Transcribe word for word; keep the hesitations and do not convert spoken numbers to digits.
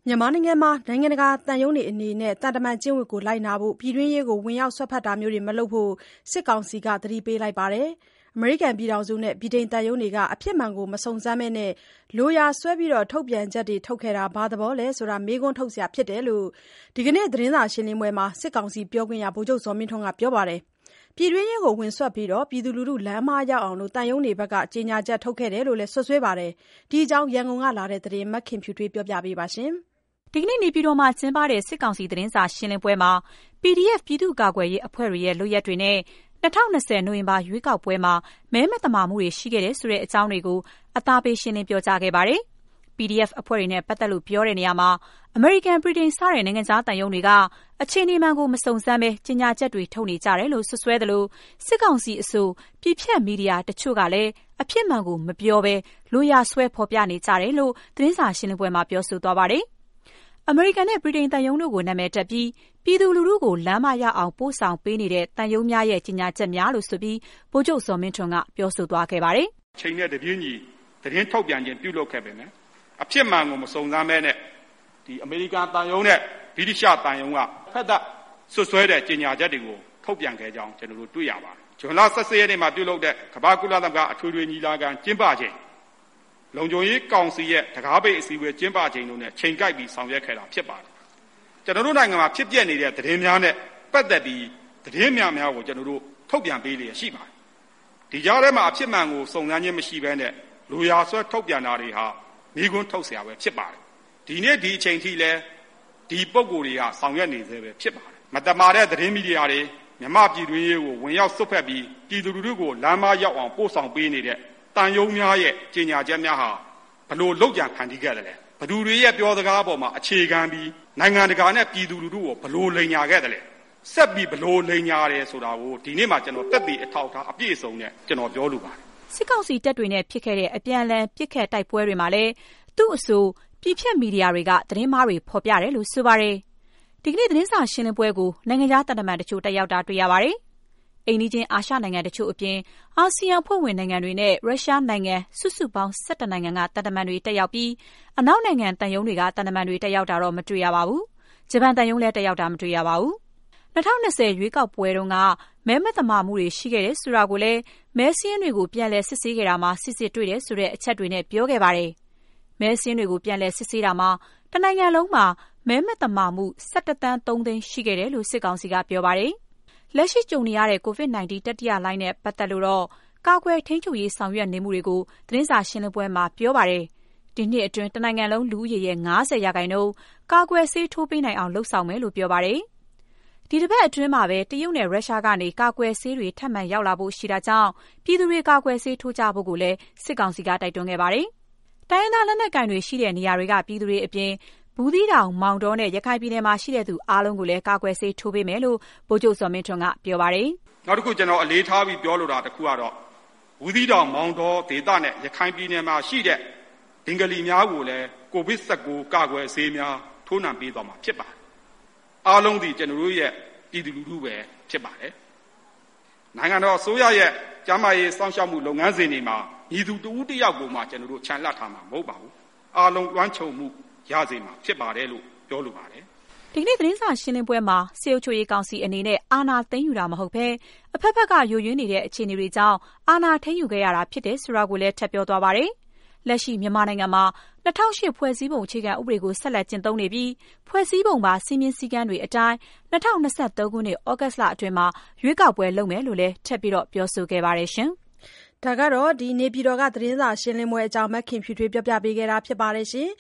မြန်မာနိုင်ငံမှာနိုင်ငံတကာသံရုံးတွေအနေနဲ့သံတမန်ကျင့်ဝတ်ကိုလိုက်နာဖို့ပြည်တွင်းရေးကိုဝင်ရောက်စွက်ဖက်တာမျိုးတွေမလုပ်ဖို့စစ်ကောင်စီကသတိပေးလိုက်ပါတယ်။ အမေရိကန်ပြည်ထောင်စုနဲ့ဗြိတိန်သံရုံးတွေကအဖြစ်မှန်ကိုမစုံစမ်းဘဲလိုရာဆွဲပြီးထုတ်ပြန်ချက်တွေထုတ်ခဲ့တာဘာသဘောလဲဆိုတာမေးခွန်းထုတ်စရာဖြစ်တယ်လို့ဒီကနေ့သတင်းစာရှင်းလင်းပွဲမှာစစ်ကောင်စီပြောခွင့်ရဗိုလ်ချုပ်ဇော်မင်းထွန်းကပြောပါတယ်။ ပြည်တွင်းရေးကိုဝင်စွက်ပြီးပြည်သူလူထုလမ်းမရောက်အောင်သံရုံးတွေဘက်ကကြေညာချက်ထုတ်ခဲ့တယ်လို့လည်းစွပ်စွဲပါတယ်။ ဒီအကြောင်းရန်ကုန်ကလာတဲ့သတင်းမခင်ဖြူထွေးပြောပြပေးပါမယ်။ဒီကနေ့နေပြည်တော်မှာကျင်းပတဲ့စစ်ကောင်စီသတင်းစာရှင်းလင်းပွဲမှာ ပီဒီအက်ဖ် ပြည်သူ့ကာကွယ်ရေးအဖွဲ့တွေရဲ့လုပ်ရပ်တွေနဲ့၂၀၂၀နိုဝင်ဘာရွေးကောက်ပွဲမှာမဲမသမာမှုတွေရှိခဲ့တယ်ဆိုတဲ့အကြောင်းတွေကိုအသားပေးရှင်းလင်းပြောကြားခဲ့ပါတယ်။ ပီဒီအက်ဖ် အဖွဲ့တွေနဲ့ပတ်သက်လို့ပြောတဲ့နေရာမှာအမေရိကန်၊ ဗြိတိန်စတဲ့နိုင်ငံခြားသံရုံးတွေကအခြေအနေမှန်ကိုမစုံစမ်းဘဲကြေညာချက်တွေထုတ်နေကြတယ်လို့စွပ်စွဲသလိုစစ်ကောင်စီအဆိုပြည်ဖြတ်မီဒီယာတချို့ကလည်းအဖြစ်မှန်ကိုမပြောဘဲလိုရာဆွဲဖော်ပြနေကြတယ်လို့သတင်းစာရှင်းလင်းပွဲမှာပြောဆိုသွားပါတယ်။ အမေရိကန်နဲ့ဗြိတိန်သံရုံးတို့ကိုနာမည်တပ်ပြီးပြည်သူလူထုကိုလမ်းမရောက်အောင်ပို့ဆောင်ပေးနေတဲ့သံရုံးများရဲ့ကြေညာချက်များလို့ဆိုပြီးဗိုလ်ချုပ်ဇော်မင်းထွန်းကပြောဆိုသွားခဲ့ပါတယ်။ချိန်နဲ့တပြေးညီသတင်းထုတ်ပြန်ခြင်းပြုလုပ်ခဲ့ပေမယ့်အဖြစ်မှန်ကိုမစုံစမ်းဘဲနဲ့ဒီအမေရိကန်သံရုံးနဲ့ဗြိတိရှသံရုံးကဖက်သက်ဆွဆွဲတဲ့ကြေညာချက်တွေကိုထုတ်ပြန်ခဲ့ကြောင်းကျွန်တော်တို့တွေ့ရပါတယ်။ဇွန်လ၁၈ရက်နေ့မှာပြုလုပ်တဲ့ကမ္ဘာကုလသမဂ္ဂအထွေထွေညီလာခံကျင်းပခြင်းလုံခြုံရေးကောင်စီရဲ့တကားပိတ်အစည်းအဝေးကျင်းပခြင်းတို့နဲ့ချိန်ကိုက်ပြီးဆောင်ရွက်ခဲ့တာဖြစ်ပါတယ်။ကျွန်တော်တို့နိုင်ငံမှာဖြစ်ပျက်နေတဲ့သတင်းများနဲ့ပတ်သက်ပြီးသတင်းများများကိုကျွန်တော်တို့ထုတ်ပြန်ပေးလျက်ရှိပါတယ်။ဒီကြားထဲမှာအဖြစ်မှန်ကိုစုံစမ်းခြင်းမရှိဘဲနဲ့လူရာဆွဲထုတ်ပြန်တာတွေဟာမိကွန်းထုတ်เสียပဲဖြစ်ပါတယ်။ဒီနေ့ဒီအချိန်ထိလဲဒီပုံကိုယ်တွေကဆောင်ရွက်နေသေးပဲဖြစ်ပါတယ်။မတမာတဲ့သတင်းမီဒီယာတွေမြမပြည်တွင်းရေးကိုဝင်ရောက်စွက်ဖက်ပြီးပြည်သူလူထုကိုလမ်းမရောက်အောင်ပို့ဆောင်ပေးနေတဲ့တန်ယုံများရဲ့ကြေညာချက်များဟာဘလို့လောက်ကြံခံတီးခဲ့တယ်လဲဘသူတွေရဲ့ပြောစကားပေါ်မှာအခြေခံပြီးနိုင်ငံတကာနဲ့ပြည်သူလူထုကိုဘလို့လိန်ညာခဲ့တယ်လဲဆက်ပြီးဘလို့လိန်ညာတယ်ဆိုတာကိုဒီနေ့မှကျွန်တော်တက်ပြီးအထောက်ထားအပြည့်အစုံနဲ့ကျွန်တော်ပြောလိုပါတယ်စစ်ကောင်စီတပ်တွေနဲ့ဖြစ်ခဲ့တဲ့အပြန်အလှန်ပစ်ခတ်တိုက်ပွဲတွေမှာလည်းသူ့အဆိုပြည်ဖြတ်မီဒီယာတွေကသတင်းမှားတွေဖော်ပြတယ်လို့ဆိုပါတယ်ဒီကနေ့သတင်းစာရှင်းလင်းပွဲကိုနိုင်ငံခြားတန်တမန်တချို့တက်ရောက်တာတွေ့ရပါတယ်အိမ်နီးချင်းအာရှနိုင်ငံတချို့အပြင်အာဆီယံဖွဲ့ဝင်နိုင်ငံတွေနဲ့ရုရှားနိုင်ငံစုစုပေါင်း၁၁နိုင်ငံကတန်တမန်တွေတက်ရောက်ပြီးအနောက်နိုင်ငံတန်ယုံတွေကတန်တမန်တွေတက်ရောက်တာတော့မတွေ့ရပါဘူးဂျပန်တန်ယုံလည်းတက်ရောက်တာမတွေ့ရပါဘူး၂၀၂၀ရွေးကောက်ပွဲတုန်းကမဲမသမာမှုတွေရှိခဲ့တယ်ဆိုတာကိုလည်းမဲစင်းတွေကိုပြန်လည်စစ်ဆေးခဲ့တာမှာစစ်စစ်တွေ့တယ်ဆိုတဲ့အချက်တွေနဲ့ပြောခဲ့ပါတယ်မဲစင်းတွေကိုပြန်လည်စစ်ဆေးတာမှာတနိုင်ငံလုံးမှာမဲမသမာမှု၁၁သန်း၃သိန်းရှိခဲ့တယ်လို့စစ်ကောင်စီကပြောပါတယ်လက်ရှိကြုံနေရတဲ့ ကိုဗစ် ၁၉ တတိယလှိုင်းနဲ့ပတ်သက်လို့တော့ကာကွယ်ထိန်းချုပ်ရေးဆောင်ရွက်နေမှုတွေကိုသတင်းစာရှင်းလင်းပွဲမှာပြောပါတယ်။ဒီနှစ်အတွင်းတနိုင်ငံလုံးလူဦးရေရဲ့၅၀ရာခိုင်နှုန်းကာကွယ်ဆေးထိုးပေးနိုင်အောင်လှုံ့ဆော်မယ်လို့ပြောပါတယ်။ဒီတစ်ပတ်အတွင်းမှာပဲတရုတ်နဲ့ရုရှားကနေကာကွယ်ဆေးတွေထပ်မံရောက်လာဖို့ရှိတာကြောင့်ပြည်သူတွေကာကွယ်ဆေးထိုးကြဖို့ကိုလည်းစစ်ကောင်စီကတိုက်တွန်းခဲ့ပါတယ်။တိုင်းရင်းသားလက်နက်ကိုင်တွေရှိတဲ့နေရာတွေကပြည်သူတွေအပြင်ဘူးသီးတောင်မောင်တောနဲ့ရခိုင်ပြည်နယ်မှာရှိတဲ့သူအားလုံးကိုလည်းကာကွယ်ဆေးထိုးပေးမယ်လို့ဗိုလ်ချုပ်စော်မင်းထွန်းကပြောပါတယ်။နောက်တစ်ခုကျွန်တော်အလေးထားပြီးပြောလိုတာတစ်ခုကတော့ဘူးသီးတောင်မောင်တောဒေသနဲ့ရခိုင်ပြည်နယ်မှာရှိတဲ့ဒင်္ဂလီများကိုလည်းကိုဗစ်၁၉ကာကွယ်ဆေးများထိုးနှံပေးသွားမှာဖြစ်ပါတယ်။အားလုံးဒီကျွန်တော်တို့ရဲ့ပြည်သူလူထုပဲဖြစ်ပါတယ်။နိုင်ငံတော်အစိုးရရဲ့ကျန်းမာရေးစောင့်ရှောက်မှုလုပ်ငန်းစဉ်တွေမှာညီသူတဦးတစ်ယောက်ကိုမှကျွန်တော်တို့ခြံလှပ်ထားမှာမဟုတ်ပါဘူး။အားလုံးလွှမ်းခြုံမှုရစေမှာဖြစ်ပါတယ်လို့ပြောလိုပါတယ်။ဒီကနေ့သတင်းစာရှင်းလင်းပွဲမှာစစ်အုပ်ချုပ်ရေးကောင်စီအနေနဲ့အာဏာသိမ်းယူတာမဟုတ်ဘဲအဖက်ဖက်ကယိုယွင်းနေတဲ့အခြေအနေတွေကြောင့်အာဏာထိန်းယူခဲ့ရတာဖြစ်တယ်ဆိုတာကိုလည်းထပ်ပြောသွားပါတယ်။လက်ရှိမြန်မာနိုင်ငံမှာ၂၀၀၈ဖွဲ့စည်းပုံအခြေခံဥပဒေကိုဆက်လက်ကျင့်သုံးနေပြီးဖွဲ့စည်းပုံပါစည်းမျဉ်းစည်းကမ်းတွေအတိုင်း၂၀၂၃ခုနှစ်ဩဂတ်လအတွင်းမှာရွေးကောက်ပွဲလုပ်မယ်လို့လည်းထပ်ပြီးတော့ပြောဆိုခဲ့ပါတယ်ရှင်။ဒါကတော့ဒီနေပြည်တော်ကသတင်းစာရှင်းလင်းပွဲအကြောင်းမခင်ဖြူထွေးပြောပြပေးခဲ့တာဖြစ်ပါတယ်ရှင်